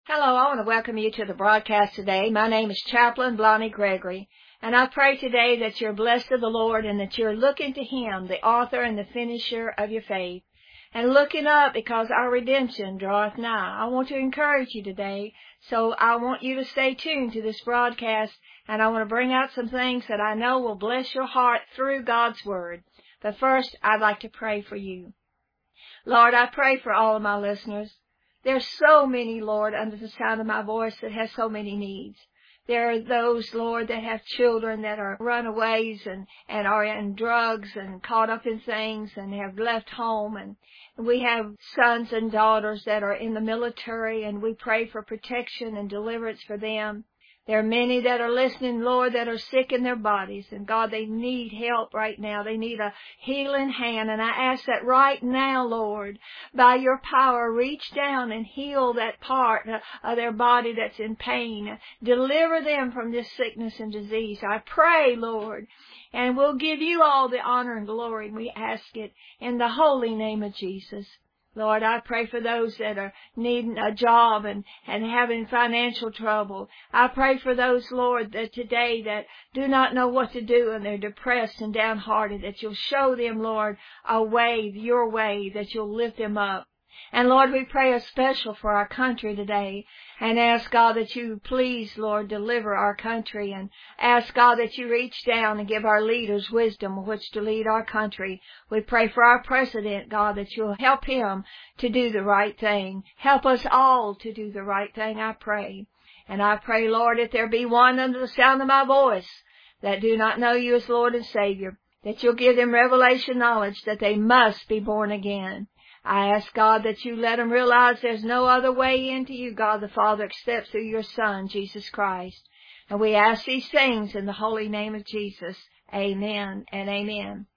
Hello, I want to welcome you to the broadcast today. My name is Chaplain Blondie Gregory, and I pray today that you're blessed of the Lord and that you're looking to Him, the author and the finisher of your faith, and looking up because our redemption draweth nigh. I want to encourage you today, so I want you to stay tuned to this broadcast, and I want to bring out some things that I know will bless your heart through God's Word. But first, I'd like to pray for you. Lord, I pray for all of my listeners. There's so many, Lord, under the sound of my voice that has so many needs. There are those, Lord, that have children that are runaways and are in drugs and caught up in things and have left home. And we have sons and daughters that are in the military, and we pray for protection and deliverance for them. There are many that are listening, Lord, that are sick in their bodies. And God, they need help right now. They need a healing hand. And I ask that right now, Lord, by your power, reach down and heal that part of their body that's in pain. Deliver them from this sickness and disease. I pray, Lord, and we'll give you all the honor and glory. We ask it in the holy name of Jesus. Lord, I pray for those that are needing a job and having financial trouble. I pray for those, Lord, that today that do not know what to do and they're depressed and downhearted, that you'll show them, Lord, a way, your way, that you'll lift them up. And Lord, we pray a special for our country today and ask God that you please, Lord, deliver our country, and ask God that you reach down and give our leaders wisdom with which to lead our country. We pray for our president, God, that you'll help him to do the right thing. Help us all to do the right thing, I pray. And I pray, Lord, if there be one under the sound of my voice that do not know you as Lord and Savior, that you'll give them revelation knowledge that they must be born again. I ask, God, that you let them realize there's no other way into you, God the Father, except through your Son, Jesus Christ. And we ask these things in the holy name of Jesus. Amen and amen.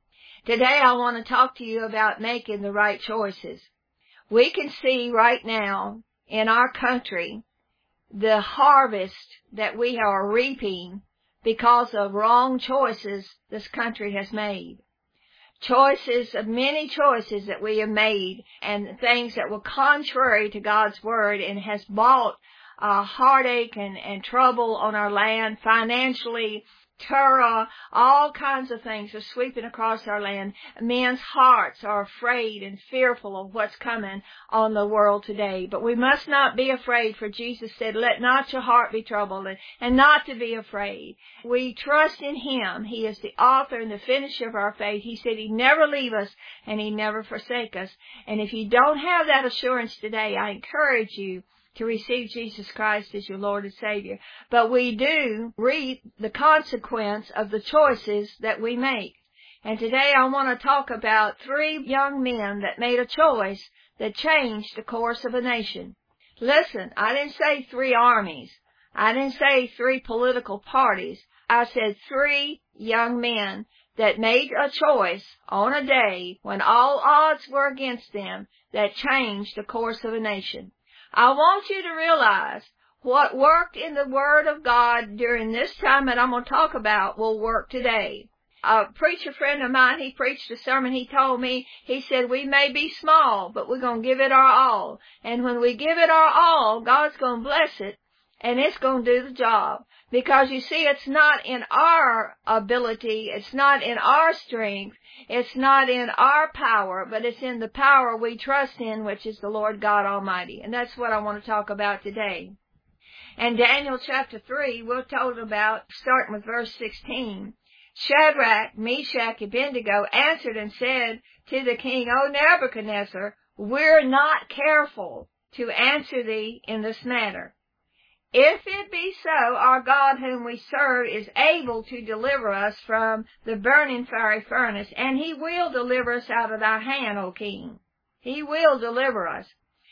Today I want to talk to you about making the right choices. We can see right now in our country the harvest that we are reaping because of wrong choices this country has made. Many choices that we have made, and things that were contrary to God's Word, and has brought heartache and trouble on our land, financially, terror, all kinds of things are sweeping across our land. Men's hearts are afraid and fearful of what's coming on the world today. But we must not be afraid, for Jesus said, let not your heart be troubled, and not to be afraid. We trust in Him. He is the author and the finisher of our faith. He said He'd never leave us and He'd never forsake us. And if you don't have that assurance today, I encourage you to receive Jesus Christ as your Lord and Savior. But we do reap the consequence of the choices that we make. And today I want to talk about 3 young men that made a choice that changed the course of a nation. Listen, I didn't say 3 armies. I didn't say 3 political parties. I said 3 young men that made a choice on a day when all odds were against them that changed the course of a nation. I want you to realize what worked in the Word of God during this time that I'm going to talk about will work today. A preacher friend of mine, he preached a sermon, he told me, he said, we may be small, but we're going to give it our all. And when we give it our all, God's going to bless it, and it's going to do the job. Because you see, it's not in our ability, it's not in our strength, it's not in our power, but it's in the power we trust in, which is the Lord God Almighty. And that's what I want to talk about today. And Daniel chapter 3, we're told about, starting with verse 16. Shadrach, Meshach, and Abednego answered and said to the king, O Nebuchadnezzar, we're not careful to answer thee in this matter. If it be so, our God whom we serve is able to deliver us from the burning fiery furnace, and He will deliver us out of thy hand, O king. He will deliver us.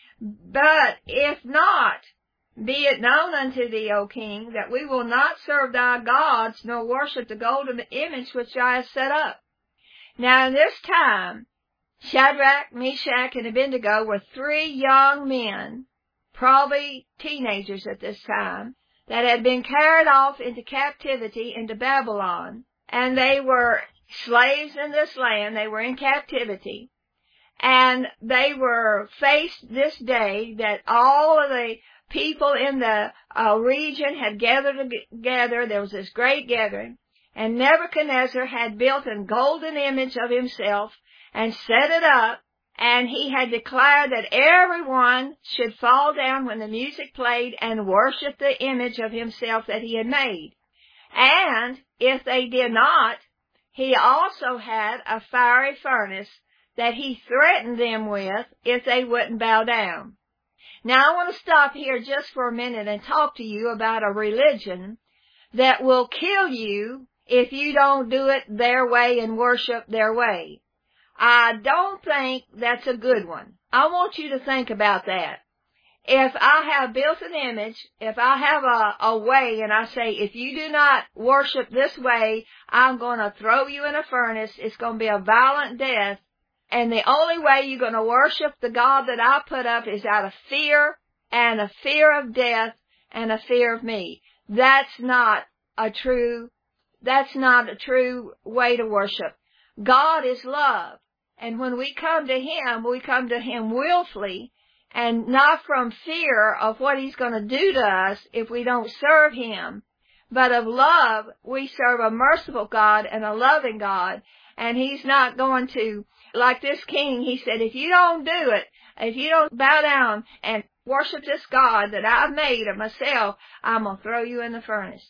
But if not, be it known unto thee, O king, that we will not serve thy gods, nor worship the golden image which I have set up. Now in this time, Shadrach, Meshach, and Abednego were 3 young men, probably teenagers at this time, that had been carried off into captivity into Babylon. And they were slaves in this land. They were in captivity. And they were faced this day that all of the people in the region had gathered together. There was this great gathering. And Nebuchadnezzar had built a golden image of himself and set it up. And he had declared that everyone should fall down when the music played and worship the image of himself that he had made. And if they did not, he also had a fiery furnace that he threatened them with if they wouldn't bow down. Now I want to stop here just for a minute and talk to you about a religion that will kill you if you don't do it their way and worship their way. I don't think that's a good one. I want you to think about that. If I have built an image, if I have a way and I say, if you do not worship this way, I'm going to throw you in a furnace, it's going to be a violent death, and the only way you're going to worship the God that I put up is out of fear, and a fear of death, and a fear of me. That's not a true way to worship. God is love. And when we come to Him willfully, and not from fear of what He's going to do to us if we don't serve Him, but of love. We serve a merciful God and a loving God, and He's not going to, like this king, he said, if you don't do it, if you don't bow down and worship this God that I've made of myself, I'm going to throw you in the furnace.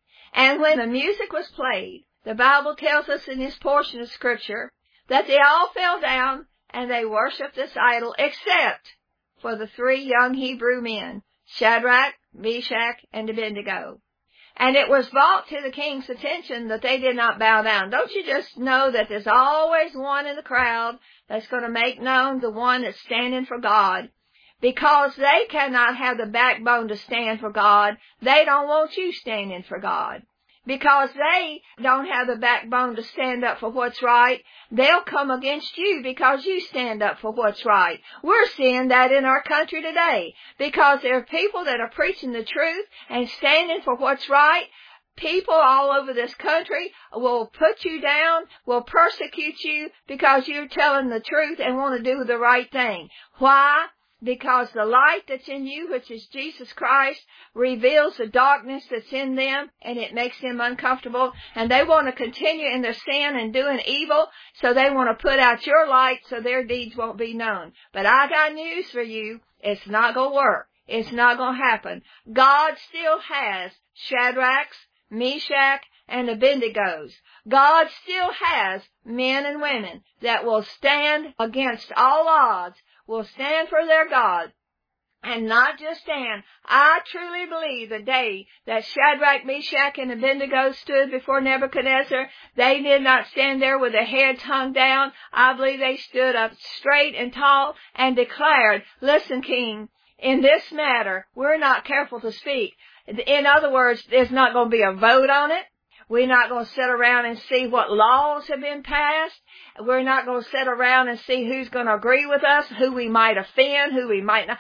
And when the music was played, the Bible tells us in this portion of Scripture that they all fell down and they worshiped this idol, except for the 3 young Hebrew men, Shadrach, Meshach, and Abednego. And it was brought to the king's attention that they did not bow down. Don't you just know that there's always one in the crowd that's going to make known the one that's standing for God? Because they cannot have the backbone to stand for God, they don't want you standing for God. Because they don't have the backbone to stand up for what's right, they'll come against you because you stand up for what's right. We're seeing that in our country today. Because there are people that are preaching the truth and standing for what's right. People all over this country will put you down, will persecute you because you're telling the truth and want to do the right thing. Why? Because the light that's in you, which is Jesus Christ, reveals the darkness that's in them, and it makes them uncomfortable. And they want to continue in their sin and doing evil, so they want to put out your light so their deeds won't be known. But I got news for you. It's not going to work. It's not going to happen. God still has Shadrachs, Meshach, and Abednego's. God still has men and women that will stand against all odds, will stand for their God, and not just stand. I truly believe the day that Shadrach, Meshach, and Abednego stood before Nebuchadnezzar, they did not stand there with their heads hung down. I believe they stood up straight and tall and declared, listen, King, in this matter, we're not careful to speak. In other words, there's not going to be a vote on it. We're not going to sit around and see what laws have been passed. We're not going to sit around and see who's going to agree with us, who we might offend, who we might not.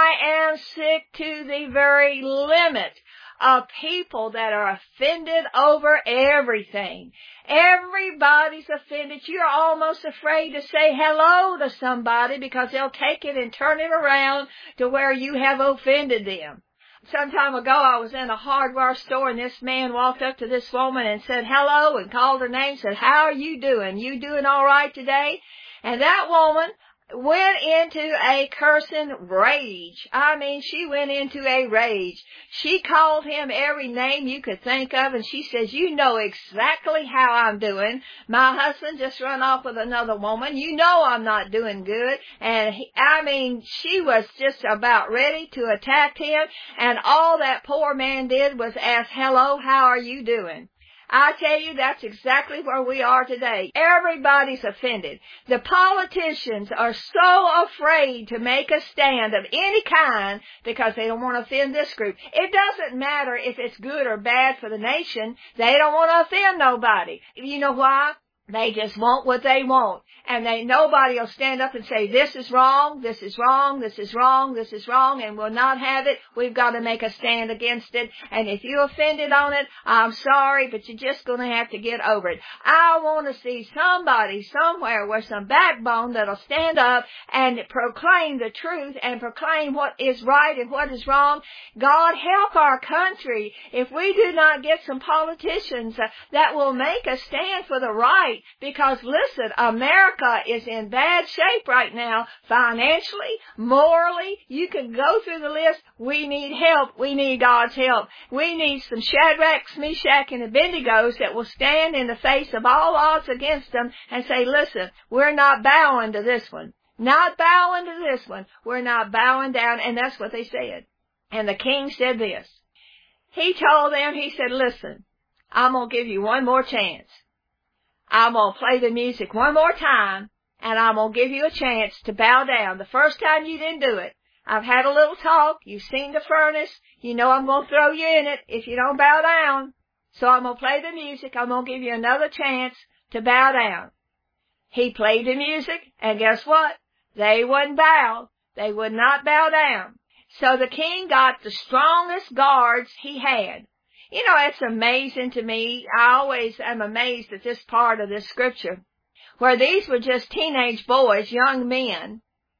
I am sick to the very limit of people that are offended over everything. Everybody's offended. You're almost afraid to say hello to somebody because they'll take it and turn it around to where you have offended them. Some time ago, I was in a hardware store, and this man walked up to this woman and said hello and called her name, said, how are you doing? You doing all right today? And that woman went into a cursing rage. I mean, she went into a rage. She called him every name you could think of, and she says, you know exactly how I'm doing. My husband just run off with another woman. You know I'm not doing good. And she was just about ready to attack him, and all that poor man did was ask, hello, how are you doing? I tell you, that's exactly where we are today. Everybody's offended. The politicians are so afraid to make a stand of any kind because they don't want to offend this group. It doesn't matter if it's good or bad for the nation. They don't want to offend nobody. You know why? They just want what they want. And nobody will stand up and say, this is wrong, this is wrong, this is wrong, this is wrong, and we'll not have it. We've got to make a stand against it. And if you're offended on it, I'm sorry, but you're just going to have to get over it. I want to see somebody somewhere with some backbone that'll stand up and proclaim the truth and proclaim what is right and what is wrong. God help our country if we do not get some politicians that will make a stand for the right. Because listen, America is in bad shape right now, financially, morally. You can go through the list. We need help. We need God's help. We need some Shadrachs, Meshach, and Abednego that will stand in the face of all odds against them and say, listen, we're not bowing to this one. Not bowing to this one. We're not bowing down. And that's what they said. And the king said this. He told them, he said, listen, I'm going to give you one more chance. I'm going to play the music one more time, and I'm going to give you a chance to bow down. The first time you didn't do it. I've had a little talk. You've seen the furnace. You know I'm going to throw you in it if you don't bow down. So I'm going to play the music. I'm going to give you another chance to bow down. He played the music, and guess what? They wouldn't bow. They would not bow down. So the king got the strongest guards he had. You know, it's amazing to me. I always am amazed at this part of this scripture, where these were just teenage boys, young men,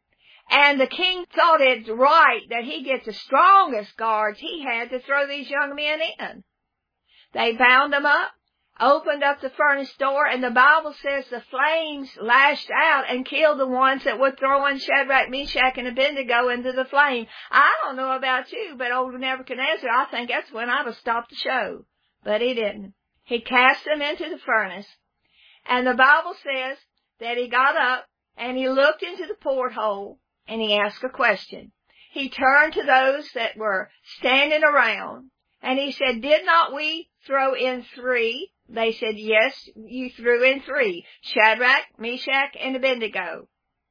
and the king thought it right that he get the strongest guards he had to throw these young men in. They bound them up, opened up the furnace door, and the Bible says the flames lashed out and killed the ones that were throwing Shadrach, Meshach, and Abednego into the flame. I don't know about you, but old Nebuchadnezzar, I think that's when I'd have stopped the show. But he didn't. He cast them into the furnace, and the Bible says that he got up and he looked into the porthole and he asked a question. He turned to those that were standing around and he said, did not we throw in 3? They said, yes, you threw in 3, Shadrach, Meshach, and Abednego.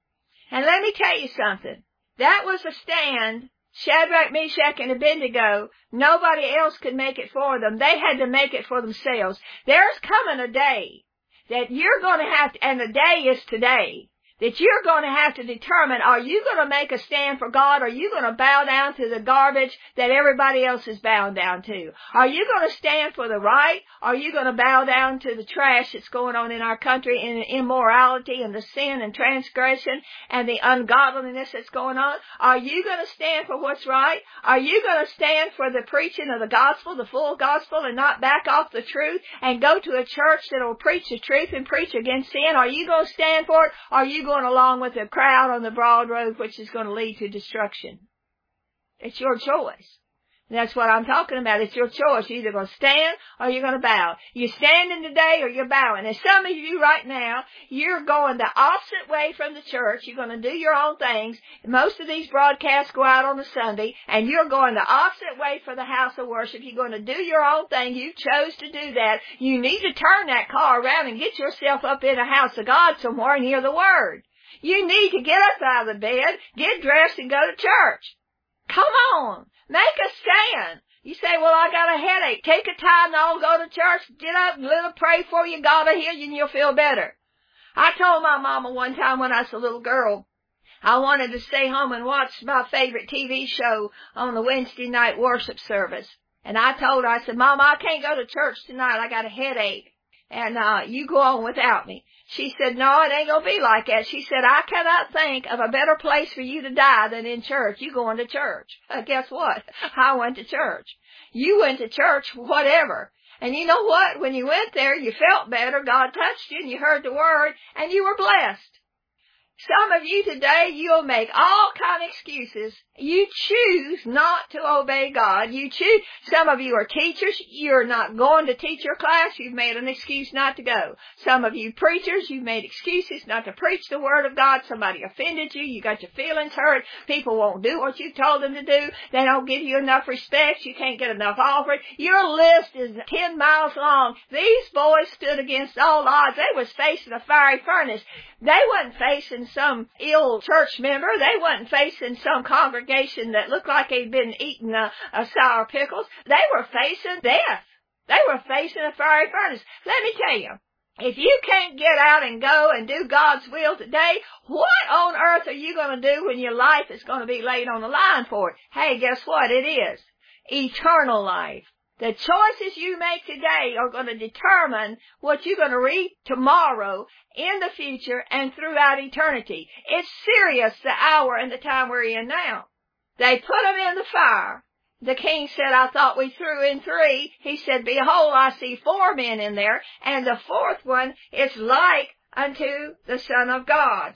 And let me tell you something. That was a stand, Shadrach, Meshach, and Abednego. Nobody else could make it for them. They had to make it for themselves. There's coming a day that you're going to have to, and the day is today, that you're going to have to determine, are you going to make a stand for God? Or are you going to bow down to the garbage that everybody else is bowing down to? Are you going to stand for the right? Or are you going to bow down to the trash that's going on in our country and the immorality and the sin and transgression and the ungodliness that's going on? Are you going to stand for what's right? Are you going to stand for the preaching of the gospel, the full gospel, and not back off the truth and go to a church that will preach the truth and preach against sin? Are you going to stand for it? Or are you going along with the crowd on the broad road, which is going to lead to destruction? It's your choice. That's what I'm talking about. It's your choice. You're either going to stand or you're going to bow. You're standing today or you're bowing. And some of you right now, you're going the opposite way from the church. You're going to do your own things. Most of these broadcasts go out on a Sunday, and you're going the opposite way for the house of worship. You're going to do your own thing. You chose to do that. You need to turn that car around and get yourself up in a house of God somewhere and hear the Word. You need to get up out of the bed, get dressed, and go to church. Come on. Make a stand. You say, well, I got a headache. Take a Tylenol, go to church, get up, let her pray for you, God will heal you, and you'll feel better. I told my mama one time when I was a little girl, I wanted to stay home and watch my favorite TV show on the Wednesday night worship service. And I told her, I said, Mama, I can't go to church tonight. I got a headache. And you go on without me. She said, no, it ain't going to be like that. She said, I cannot think of a better place for you to die than in church. You going to church. Guess what? I went to church. You went to church, whatever. And you know what? When you went there, you felt better. God touched you and you heard the word and you were blessed. Some of you today, you'll make all kind of excuses. You choose not to obey God. You choose. Some of you are teachers. You're not going to teach your class. You've made an excuse not to go. Some of you preachers, you've made excuses not to preach the Word of God. Somebody offended you. You got your feelings hurt. People won't do what you told them to do. They don't give you enough respect. You can't get enough offering. Your list is 10 miles long. These boys stood against all odds. They was facing a fiery furnace. They wasn't facing some ill church member. They wasn't facing some congregation that looked like they'd been eating sour pickles. They were facing death. They were facing a fiery furnace. Let me tell you, If you can't get out and go and do God's will today, what on earth are you going to do when your life is going to be laid on the line for it? Hey, guess what? It is eternal life. The choices you make today are going to determine what you're going to reap tomorrow, in the future, and throughout eternity. It's serious, the hour and the time we're in now. They put them in the fire. The king said, I thought we threw in 3. He said, behold, I see 4 men in there, and the 4th one is like unto the Son of God.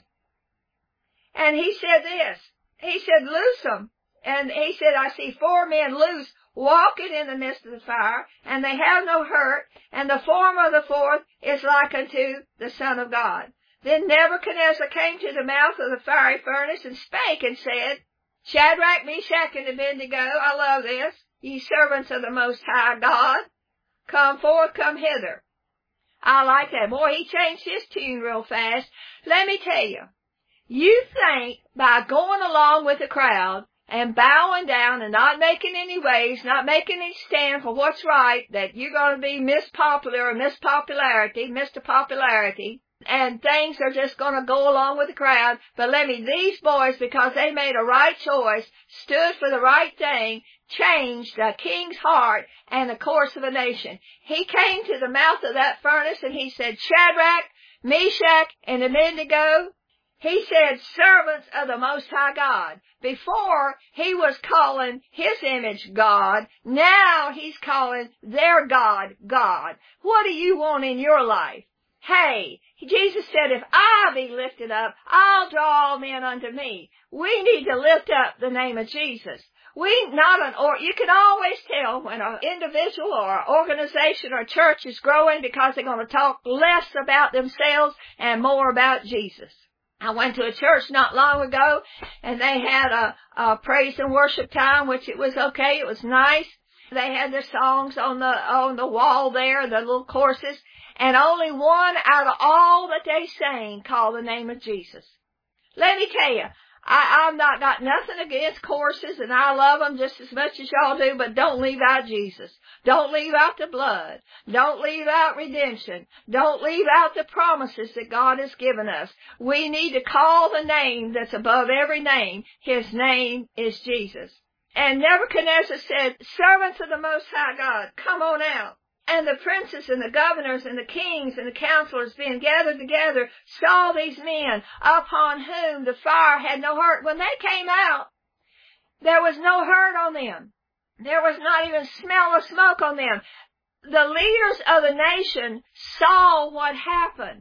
And he said this. He said, loose them. And he said, I see 4 men loose, walking in the midst of the fire, and they have no hurt, and the form of the 4th is like unto the Son of God. Then Nebuchadnezzar came to the mouth of the fiery furnace and spake and said, Shadrach, Meshach, and Abednego, I love this, ye servants of the Most High God, come forth, come hither. I like that. Boy, he changed his tune real fast. Let me tell you, you think by going along with the crowd and bowing down and not making any waves, not making any stand for what's right, that you're going to be Miss Popular or Miss Popularity, Mr. Popularity, and things are just going to go along with the crowd. But let me, these boys, because they made a right choice, stood for the right thing, changed the king's heart and the course of a nation. He came to the mouth of that furnace and he said, Shadrach, Meshach, and Abednego, he said, servants of the Most High God. Before, he was calling his image God. Now he's calling their God, God. What do you want in your life? Hey, Jesus said, if I be lifted up, I'll draw all men unto me. We need to lift up the name of Jesus. You can always tell when an individual or an organization or church is growing because they're going to talk less about themselves and more about Jesus. I went to a church not long ago, and they had a praise and worship time, which it was okay. It was nice. They had their songs on the wall there, the little courses, and only one out of all that they sang called the name of Jesus. Let me tell you, I've not got nothing against courses, and I love them just as much as y'all do, but don't leave out Jesus. Don't leave out the blood. Don't leave out redemption. Don't leave out the promises that God has given us. We need to call the name that's above every name. His name is Jesus. And Nebuchadnezzar said, servants of the Most High God, come on out. And the princes and the governors and the kings and the counselors being gathered together saw these men upon whom the fire had no hurt. When they came out, there was no hurt on them. There was not even smell of smoke on them. The leaders of the nation saw what happened.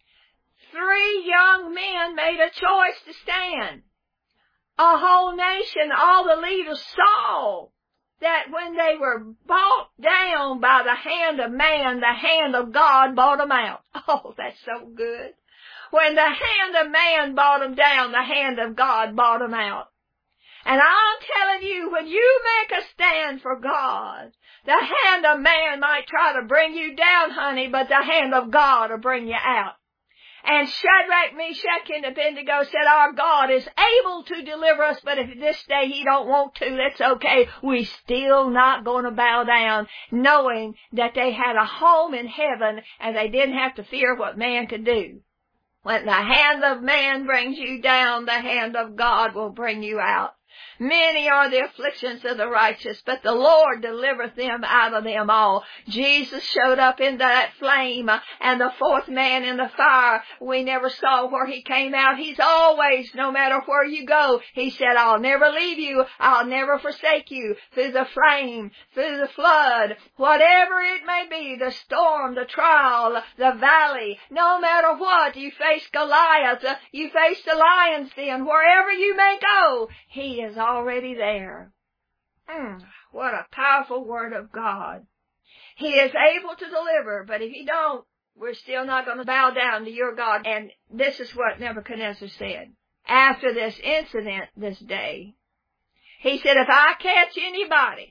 3 young men made a choice to stand. A whole nation, all the leaders saw that when they were brought down by the hand of man, the hand of God brought them out. Oh, that's so good. When the hand of man brought them down, the hand of God brought them out. And I'm telling you, when you make a stand for God, the hand of man might try to bring you down, honey, but the hand of God will bring you out. And Shadrach, Meshach, and Abednego said, our God is able to deliver us, but if this day he don't want to, that's okay. We still not going to bow down, knowing that they had a home in heaven and they didn't have to fear what man could do. When the hand of man brings you down, the hand of God will bring you out. Many are the afflictions of the righteous, but the Lord delivereth them out of them all. Jesus showed up in that flame, and the 4th man in the fire, we never saw where he came out. He's always, no matter where you go, he said, I'll never leave you, I'll never forsake you. Through the flame, through the flood, whatever it may be, the storm, the trial, the valley, no matter what, you face Goliath, you face the lion's den, wherever you may go, he is already there. What a powerful word of God. He is able to deliver, but if you don't, we're still not going to bow down to your God. And this is what Nebuchadnezzar said. After this incident this day, he said, if I catch anybody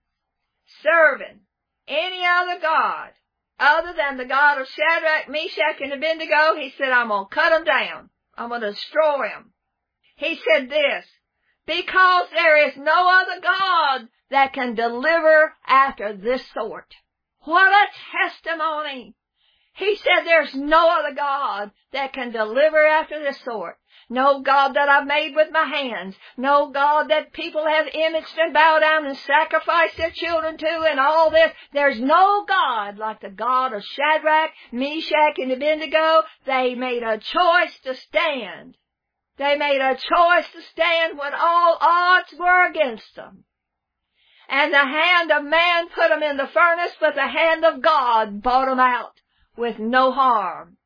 serving any other God other than the God of Shadrach, Meshach, and Abednego, he said, I'm going to cut them down. I'm going to destroy them. He said this, because there is no other God that can deliver after this sort. What a testimony. He said there's no other God that can deliver after this sort. No God that I've made with my hands. No God that people have imaged and bowed down and sacrificed their children to and all this. There's no God like the God of Shadrach, Meshach, and Abednego. They made a choice to stand. They made a choice to stand when all odds were against them. And the hand of man put them in the furnace, but the hand of God brought them out with no harm.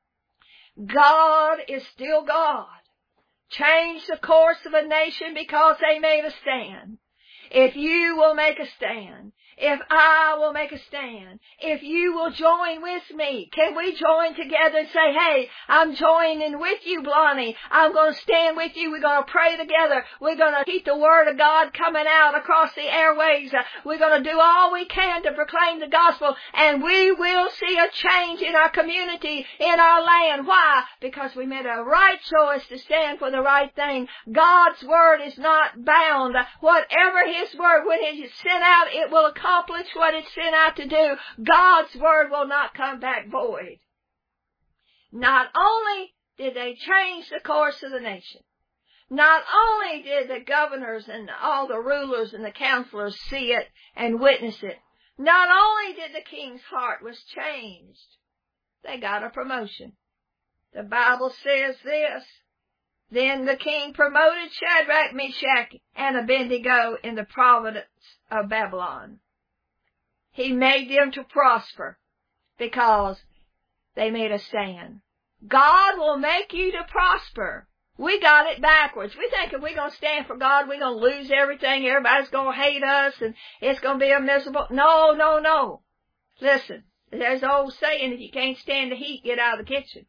God is still God. Change the course of a nation because they made a stand. If you will make a stand, if I will make a stand, if you will join with me, can we join together and say, hey, I'm joining with you, Blondie. I'm going to stand with you. We're going to pray together. We're going to keep the Word of God coming out across the airways. We're going to do all we can to proclaim the gospel, and we will see a change in our community, in our land. Why? Because we made a right choice to stand for the right thing. God's Word is not bound. Whatever His Word, when it is sent out, it will accomplish what it's sent out to do. God's Word will not come back void. Not only did they change the course of the nation, not only did the governors and all the rulers and the counselors see it and witness it, not only did the king's heart was changed, they got a promotion. The Bible says this, then the king promoted Shadrach, Meshach, and Abednego in the province of Babylon. He made them to prosper because they made a stand. God will make you to prosper. We got it backwards. We think if we're going to stand for God, we're going to lose everything. Everybody's going to hate us and it's going to be a miserable. No, no, no. Listen, there's an old saying, if you can't stand the heat, get out of the kitchen.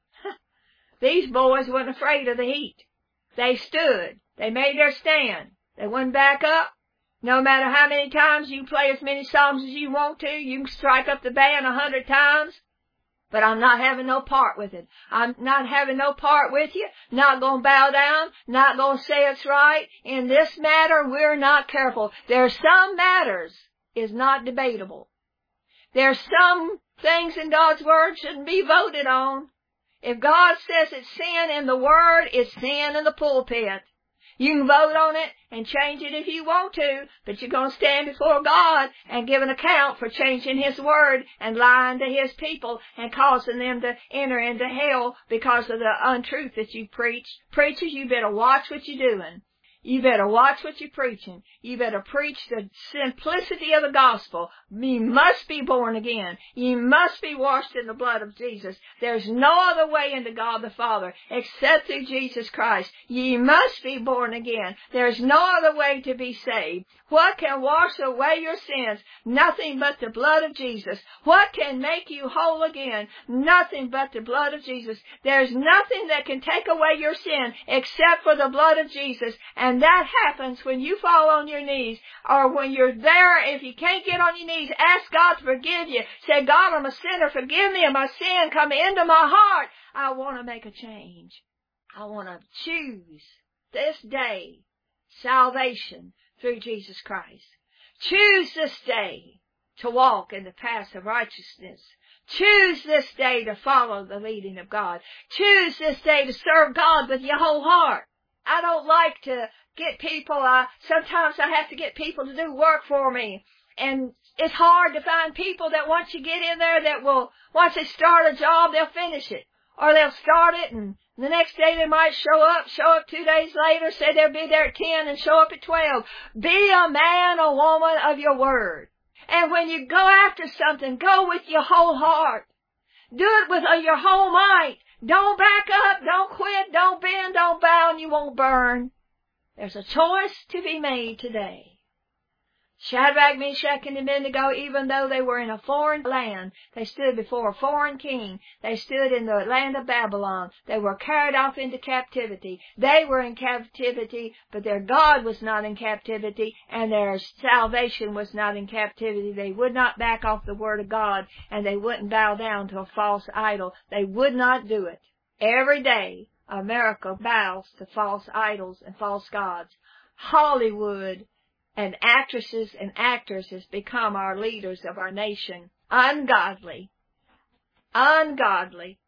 These boys weren't afraid of the heat. They stood. They made their stand. They wouldn't back up. No matter how many times you play as many songs as you want to, you can strike up the band 100 times, but I'm not having no part with it. I'm not having no part with you, not going to bow down, not going to say it's right. In this matter, we're not careful. There's some matters is not debatable. There's some things in God's Word shouldn't be voted on. If God says it's sin in the Word, it's sin in the pulpit. You can vote on it and change it if you want to, but you're going to stand before God and give an account for changing His Word and lying to His people and causing them to enter into hell because of the untruth that you preach. Preachers, you better watch what you're doing. You better watch what you're preaching. You better preach the simplicity of the gospel. You must be born again. You must be washed in the blood of Jesus. There's no other way into God the Father except through Jesus Christ. You must be born again. There's no other way to be saved. What can wash away your sins? Nothing but the blood of Jesus. What can make you whole again? Nothing but the blood of Jesus. There's nothing that can take away your sin except for the blood of Jesus. And that happens when you fall on your knees, or when you're there. If you can't get on your knees, ask God to forgive you. Say, God, I'm a sinner. Forgive me of my sin. Come into my heart. I want to make a change. I want to choose this day salvation through Jesus Christ. Choose this day to walk in the paths of righteousness. Choose this day to follow the leading of God. Choose this day to serve God with your whole heart. I don't like to get people, sometimes I have to get people to do work for me. And it's hard to find people that once you get in there that will, once they start a job, they'll finish it. Or they'll start it and the next day they might show up 2 days later, say they'll be there at 10 and show up at 12. Be a man or woman of your word. And when you go after something, go with your whole heart. Do it with your whole might. Don't back up, don't quit, don't bend, don't bow, and you won't burn. There's a choice to be made today. Shadrach, Meshach, and Abednego, even though they were in a foreign land, they stood before a foreign king. They stood in the land of Babylon. They were carried off into captivity. They were in captivity, but their God was not in captivity, and their salvation was not in captivity. They would not back off the word of God, and they wouldn't bow down to a false idol. They would not do it. Every day, America bows to false idols and false gods. Hollywood and actresses and actors has become our leaders of our nation. Ungodly. ungodly,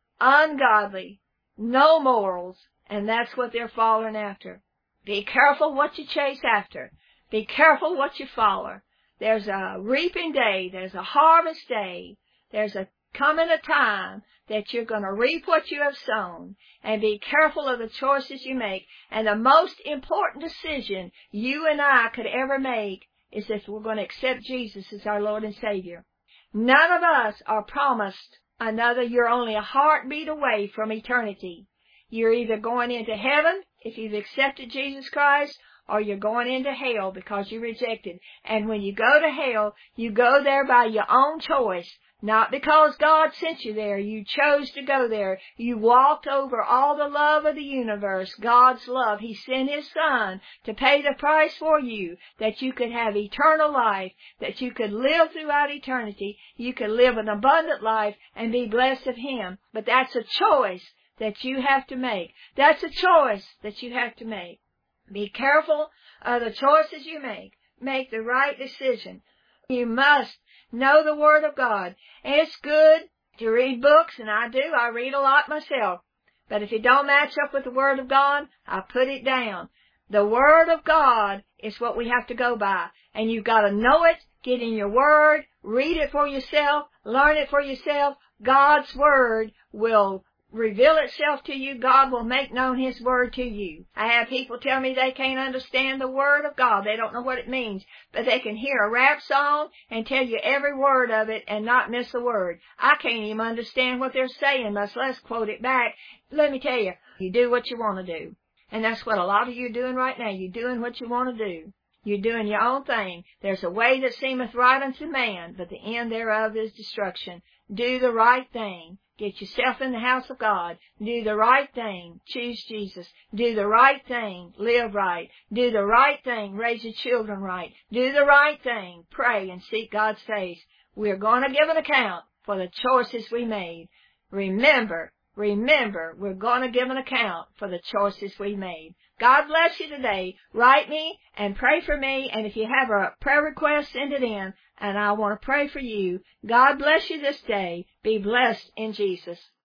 no morals, and that's what they're following after. Be careful what you chase after. Be careful what you follow. There's a reaping day. There's a harvest day. There's coming a time that you're going to reap what you have sown, and be careful of the choices you make. And the most important decision you and I could ever make is if we're going to accept Jesus as our Lord and Savior. None of us are promised another. You're only a heartbeat away from eternity. You're either going into heaven if you've accepted Jesus Christ, or you're going into hell because you rejected. And when you go to hell, you go there by your own choice. Not because God sent you there. You chose to go there. You walked over all the love of the universe, God's love. He sent His Son to pay the price for you, that you could have eternal life, that you could live throughout eternity. You could live an abundant life and be blessed of Him. But that's a choice that you have to make. That's a choice that you have to make. Be careful of the choices you make. Make the right decision. You must know the Word of God. It's good to read books, and I do. I read a lot myself. But if it don't match up with the Word of God, I put it down. The Word of God is what we have to go by. And you've got to know it, get in your Word, read it for yourself, learn it for yourself. God's Word will reveal itself to you. God will make known His Word to you. I have people tell me they can't understand the Word of God. They don't know what it means. But they can hear a rap song and tell you every word of it and not miss a word. I can't even understand what they're saying, much less quote it back. Let me tell you, you do what you want to do. And that's what a lot of you are doing right now. You're doing what you want to do. You're doing your own thing. There's a way that seemeth right unto man, but the end thereof is destruction. Do the right thing. Get yourself in the house of God. Do the right thing. Choose Jesus. Do the right thing. Live right. Do the right thing. Raise your children right. Do the right thing. Pray and seek God's face. We're going to give an account for the choices we made. Remember, we're going to give an account for the choices we made. God bless you today. Write me and pray for me. And if you have a prayer request, send it in. And I want to pray for you. God bless you this day. Be blessed in Jesus.